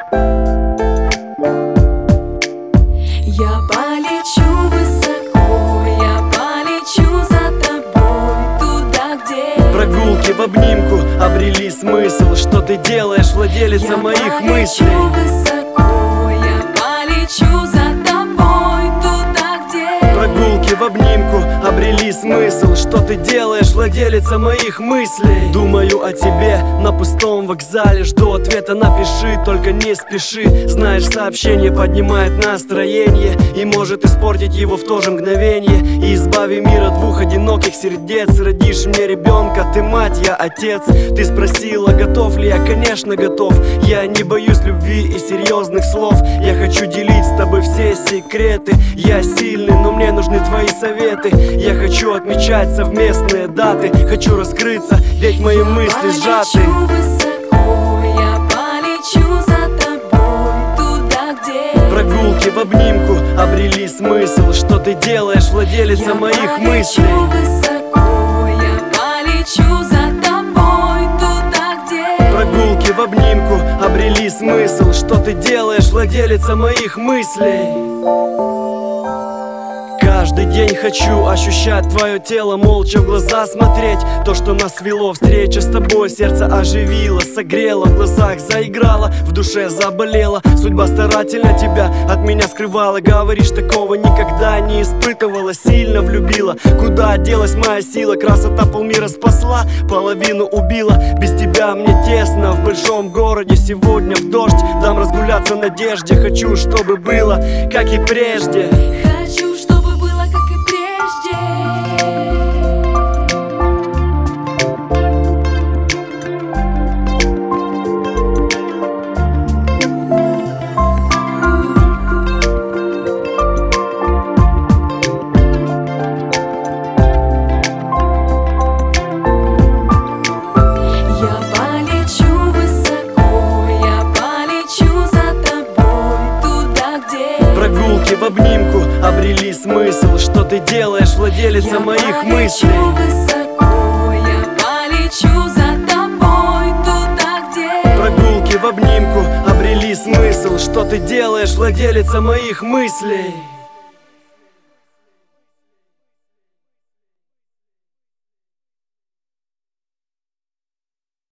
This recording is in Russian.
Я полечу высоко, я полечу за тобой туда, где Прогулки в обнимку обрели смысл. Что ты делаешь, владелица моих мыслей? Я полечу высоко, я полечу за тобой туда, где Прогулки в обнимку обрели смысл. Что ты делаешь, владелица моих мыслей? Думаю о тебе на пустом вокзале. Жду ответа, напиши, только не спеши. Знаешь, сообщение поднимает настроение и может испортить его в то же мгновение. И избави мир от двух одиноких сердец. Родишь мне ребенка, ты мать, я отец. Ты спросила, готов ли я? Конечно, готов. Я не боюсь любви и серьезных слов. Я хочу делить с тобой все секреты. Я сильный, но мне нужны твои советы. Я хочу отмечать совместные даты. Хочу раскрыться, ведь мои мысли сжаты. Я полечу высоко, я полечу за тобой туда, где Прогулки в обнимку обрели смысл. Что ты делаешь, владелица моих мыслей? Я полечу высоко, я полечу за тобой туда, где Прогулки в обнимку обрели смысл. Что ты делаешь, владелица моих мыслей? Каждый день хочу ощущать твое тело, молча в глаза смотреть. То, что нас свело, встреча с тобой, сердце оживило, согрело, в глазах заиграло, в душе заболело. Судьба старательно тебя от меня скрывала. Говоришь, такого никогда не испытывала, сильно влюбила. Куда делась моя сила? Красота полмира спасла, половину убила. Без тебя мне тесно в большом городе. Сегодня в дождь дам разгуляться надежде. Хочу, чтобы было, как и прежде. Хочу, чтобы было, как и прежде. Я полечу высоко, я полечу за тобой туда, где Прогулки в обнимку обрели смысл. Что ты делаешь, владелица моих мыслей? Я полечу высоко, я полечу за тобой туда, где Прогулки в обнимку обрели смысл. Что ты делаешь, владелица моих мыслей?